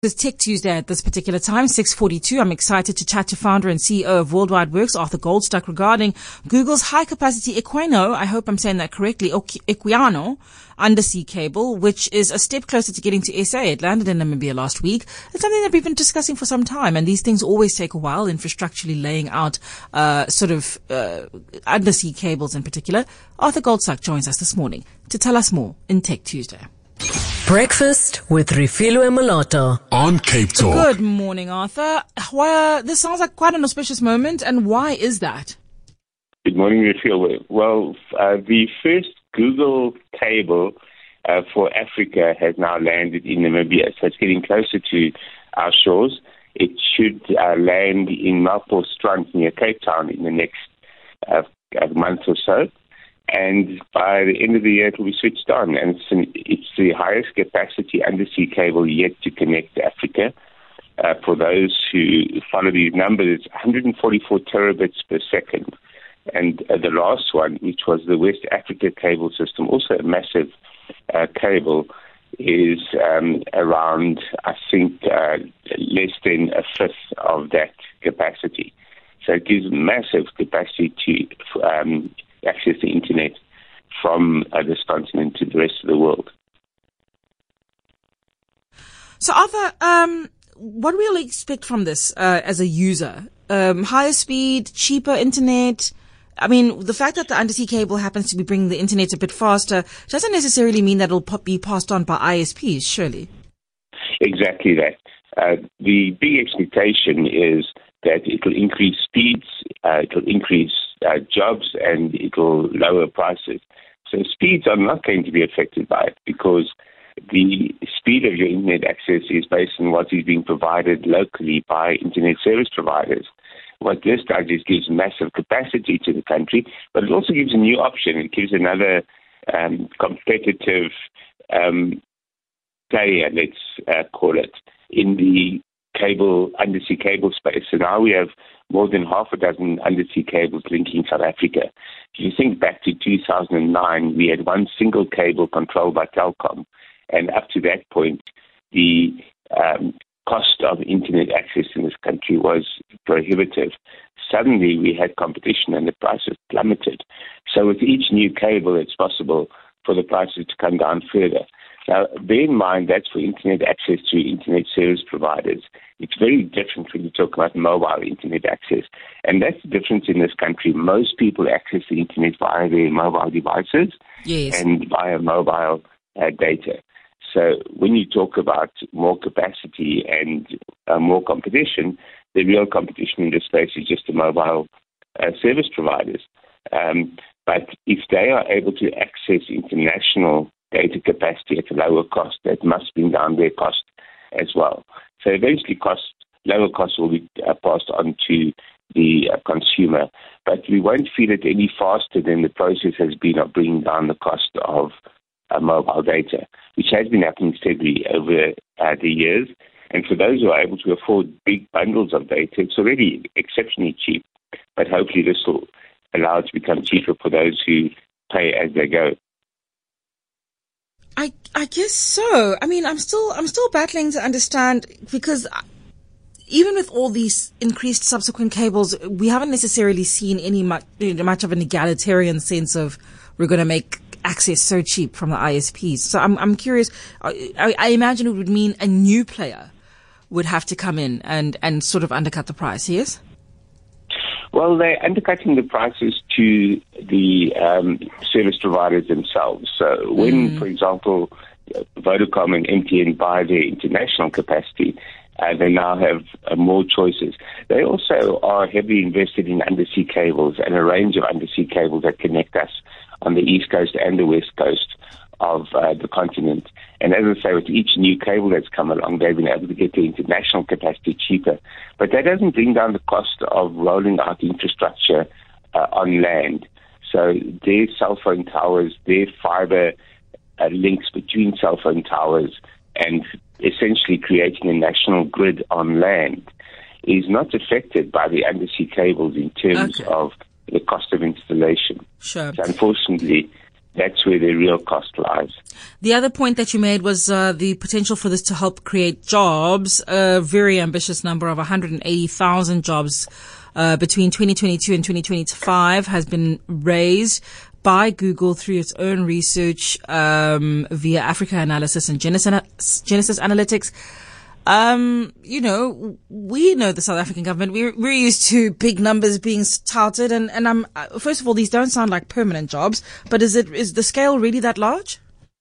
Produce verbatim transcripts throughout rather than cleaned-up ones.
It's Tech Tuesday at this particular time, six forty-two. I'm excited to chat to founder and C E O of Worldwide Works, Arthur Goldstuck, regarding Google's high-capacity Equiano, I hope I'm saying that correctly, Equiano undersea cable, which is a step closer to getting to S A. It landed in Namibia last week. It's something that we've been discussing for some time, and these things always take a while, infrastructurally laying out uh sort of uh undersea cables in particular. Arthur Goldstuck joins us this morning to tell us more in Tech Tuesday. Breakfast with Refilwe Moloto on Cape Talk. Good morning, Arthur. Well, this sounds like quite an auspicious moment, and why is that? Good morning, Refilwe. Well, uh, the first Google cable uh, for Africa has now landed in Namibia, so it's getting closer to our shores. It should uh, land in Maupo-Strand near Cape Town in the next uh, month or so. And by the end of the year, it will be switched on. And it's, an, it's the highest capacity undersea cable yet to connect Africa. Uh, for those who follow these numbers, it's one hundred forty-four terabits per second. And uh, the last one, which was the West Africa cable system, also a massive uh, cable, is um, around, I think, uh, less than a fifth of that capacity. So it gives massive capacity to um, access the internet from uh, this continent to the rest of the world. So, Arthur, um, what do we really expect from this uh, as a user? Um, higher speed, cheaper internet? I mean, the fact that the undersea cable happens to be bringing the internet a bit faster doesn't necessarily mean that it'll be passed on by I S Ps, surely. Exactly that. Uh, the big expectation is that it will increase speeds, uh, it will increase uh, jobs, and it will lower prices. So speeds are not going to be affected by it because the speed of your internet access is based on what is being provided locally by internet service providers. What this does is gives massive capacity to the country, but it also gives a new option. It gives another um, competitive um, player, let's uh, call it, in the cable, undersea cable space. So now we have more than half a dozen undersea cables linking South Africa. If you think back to two thousand nine, we had one single cable controlled by Telkom, and up to that point, the um, cost of internet access in this country was prohibitive. Suddenly, we had competition and the prices plummeted. So with each new cable, it's possible for the prices to come down further. Now, bear in mind that's for internet access to internet service providers. It's very different when you talk about mobile internet access. And that's the difference in this country. Most people access the internet via their mobile devices yes. and via mobile uh, data. So when you talk about more capacity and uh, more competition, the real competition in this space is just the mobile uh, service providers. Um, but if they are able to access international data capacity at a lower cost, that must bring down their cost as well. So eventually cost, lower costs will be uh, passed on to the uh, consumer, but we won't feel it any faster than the process has been of bringing down the cost of uh, mobile data, which has been happening steadily over uh, the years. And for those who are able to afford big bundles of data, it's already exceptionally cheap, but hopefully this will allow it to become cheaper for those who pay as they go. I I guess so. I mean, I'm still I'm still battling to understand, because even with all these increased subsequent cables, we haven't necessarily seen any much, much of an egalitarian sense of we're going to make access so cheap from the I S Ps. So I'm I'm curious. I, I imagine it would mean a new player would have to come in and, and sort of undercut the price. Yes. Well, they're undercutting the prices to the um, service providers themselves. So when, mm. for example, Vodacom and M T N buy their international capacity, uh, they now have uh, more choices. They also are heavily invested in undersea cables and a range of undersea cables that connect us on the east coast and the west coast of uh, the continent. And as I say, with each new cable that's come along, they've been able to get the international capacity cheaper. But that doesn't bring down the cost of rolling out infrastructure uh, on land. So their cell phone towers, their fiber uh, links between cell phone towers and essentially creating a national grid on land is not affected by the undersea cables in terms okay. of the cost of installation. Sure. So unfortunately, that's where the real cost lies. The other point that you made was uh, the potential for this to help create jobs, a very ambitious number of one hundred eighty thousand jobs uh, between twenty twenty-two and twenty twenty-five has been raised by Google through its own research um, via Africa Analysis and Genesis, Genesis Analytics. Um, you know, we know the South African government. We're, we're used to big numbers being touted, and and I'm uh, first of all, these don't sound like permanent jobs. But is it is the scale really that large?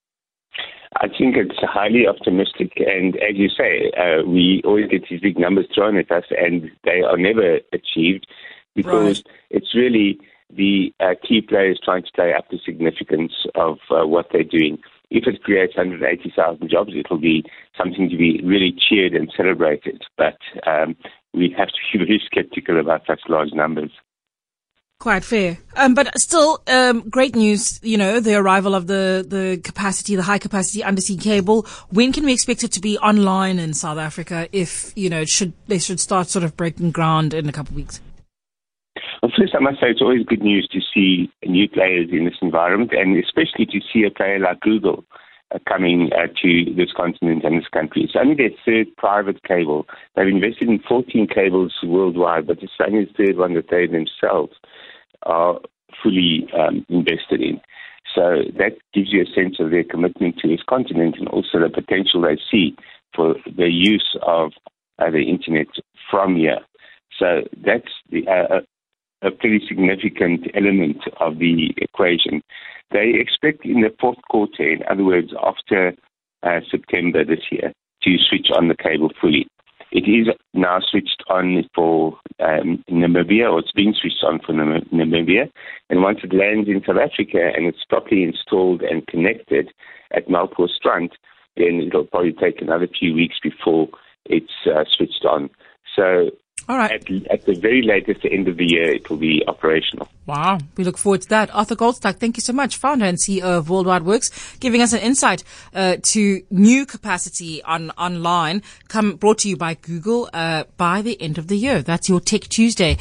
I think it's highly optimistic, and as you say, uh, we always get these big numbers thrown at us, and they are never achieved because right. it's really the uh, key players trying to play up the significance of uh, what they're doing. If it creates one hundred eighty thousand jobs, it will be something to be really cheered and celebrated. But um, we have to be very skeptical about such large numbers. Quite fair. Um, but still, um, great news, you know, the arrival of the, the capacity, the high capacity undersea cable. When can we expect it to be online in South Africa if, you know, it should, they should start sort of breaking ground in a couple of weeks? Well, first, I must say it's always good news to see new players in this environment, and especially to see a player like Google uh, coming uh, to this continent and this country. It's only their third private cable. They've invested in fourteen cables worldwide, but it's only the third one that they themselves are fully um, invested in. So that gives you a sense of their commitment to this continent and also the potential they see for the use of uh, the internet from here. So that's the uh, a pretty significant element of the equation. They expect in the fourth quarter, in other words, after uh, September this year, to switch on the cable fully. It is now switched on for um, Namibia, or it's being switched on for Nam- Namibia. And once it lands in South Africa and it's properly installed and connected at Melkbos-Strand, then it'll probably take another few weeks before it's uh, switched on. So All right. At, at the very latest end of the year, it will be operational. Wow. We look forward to that. Arthur Goldstuck, thank you so much. Founder and C E O of Worldwide Works, giving us an insight uh, to new capacity on online, come brought to you by Google uh, by the end of the year. That's your Tech Tuesday.